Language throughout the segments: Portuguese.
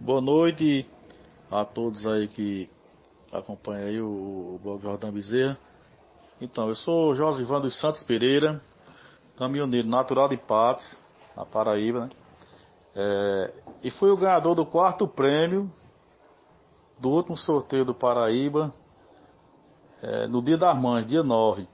Boa noite a todos aí que acompanham aí o blog Jordão Bezerra. Então, eu sou Josivan dos Santos Pereira, caminhoneiro natural de Patos, na Paraíba, né? E fui o ganhador do quarto prêmio do último sorteio do Paraíba, no Dia das Mães, dia 9.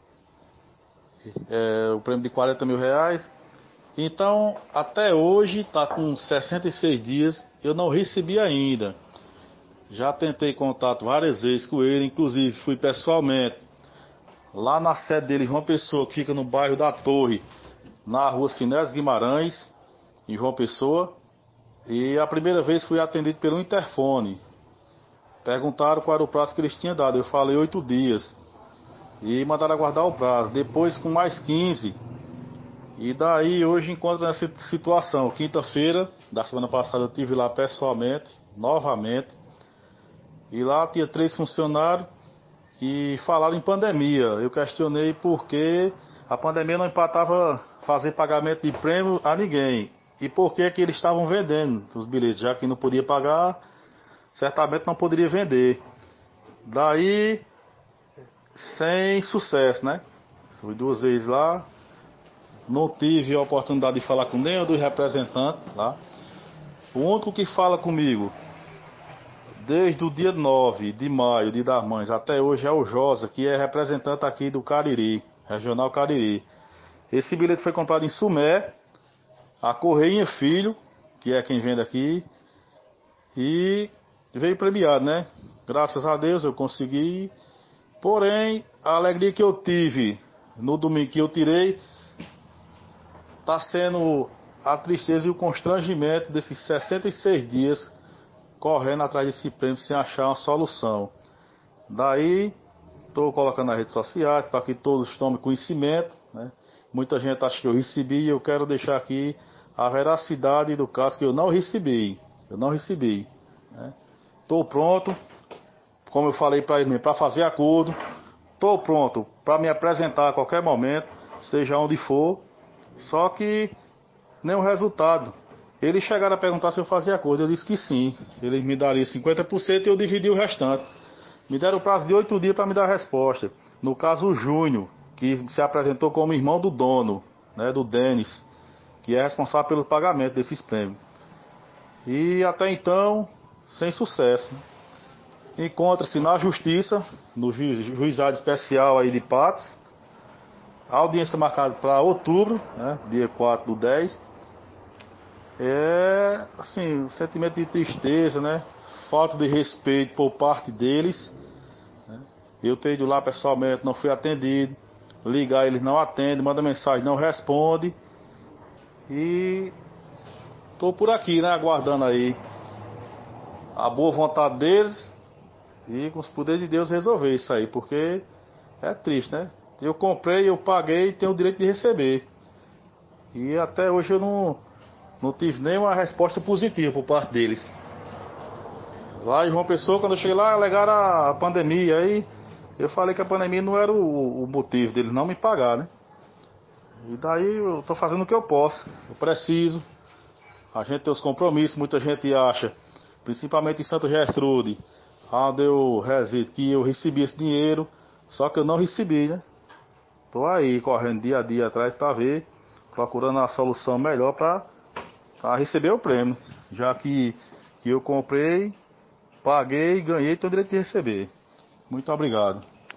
O prêmio de R$ 40.000. Então, até hoje, está com 66 dias, eu não recebi ainda. Já tentei contato várias vezes com ele, inclusive fui pessoalmente lá na sede dele, João Pessoa, que fica no bairro da Torre, na rua Sinés Guimarães, em João Pessoa. E a primeira vez fui atendido pelo interfone. Perguntaram qual era o prazo que eles tinham dado. Eu falei 8 dias. E mandaram aguardar o prazo. Depois com mais 15. E daí hoje encontro nessa situação. Quinta-feira da semana passada eu estive lá pessoalmente, novamente. E lá tinha 3 funcionários e falaram em pandemia. Eu questionei por que a pandemia não empatava fazer pagamento de prêmio a ninguém. E por que eles estavam vendendo os bilhetes, já que não podia pagar, certamente não poderia vender. Daí, sem sucesso, né? Fui 2 vezes lá, não tive a oportunidade de falar com nenhum dos representantes lá. O único que fala comigo desde o dia 9 de maio, Dia das Mães, até hoje é o Josa, que é representante aqui do Cariri, Regional Cariri. Esse bilhete foi comprado em Sumé, a Correia Filho, que é quem vende aqui, e veio premiado, né? Graças a Deus eu consegui. Porém, a alegria que eu tive no domingo que eu tirei, está sendo a tristeza e o constrangimento desses 66 dias correndo atrás desse prêmio sem achar uma solução. Daí, estou colocando nas redes sociais para que todos tomem conhecimento, né? Muita gente acha que eu recebi e eu quero deixar aqui a veracidade do caso que eu não recebi. Eu não recebi, né? Estou pronto, como eu falei para ele, para fazer acordo. Estou pronto para me apresentar a qualquer momento, seja onde for. Só que nem o resultado. Eles chegaram a perguntar se eu fazia acordo. Eu disse que sim. Eles me dariam 50% e eu dividi o restante. Me deram o prazo de 8 dias para me dar a resposta. No caso, o Júnior, que se apresentou como irmão do dono, né, do Denis, que é responsável pelo pagamento desses prêmios. E até então, sem sucesso. Encontra-se na justiça, no juizado especial aí de Patos. A audiência marcada para outubro, né, dia 4/10. É, assim, um sentimento de tristeza, né? Falta de respeito por parte deles. Eu tenho ido lá pessoalmente, não fui atendido. Ligar, eles não atendem, manda mensagem, não responde. E tô por aqui, né? Aguardando aí a boa vontade deles e com os poderes de Deus resolver isso aí, porque é triste, né? Eu comprei, eu paguei e tenho o direito de receber. E até hoje eu não tive nenhuma resposta positiva por parte deles. Lá em João Pessoa, quando eu cheguei lá, alegaram a pandemia. Aí eu falei que a pandemia não era o motivo deles não me pagar, né? E daí eu tô fazendo o que eu posso. Eu preciso. A gente tem os compromissos. Muita gente acha, principalmente em Santa Gertrude, onde eu resido, que eu recebi esse dinheiro. Só que eu não recebi, né? Tô aí correndo dia a dia atrás para ver, procurando a solução melhor para receber o prêmio. Já que eu comprei, paguei, ganhei, tenho direito de receber. Muito obrigado.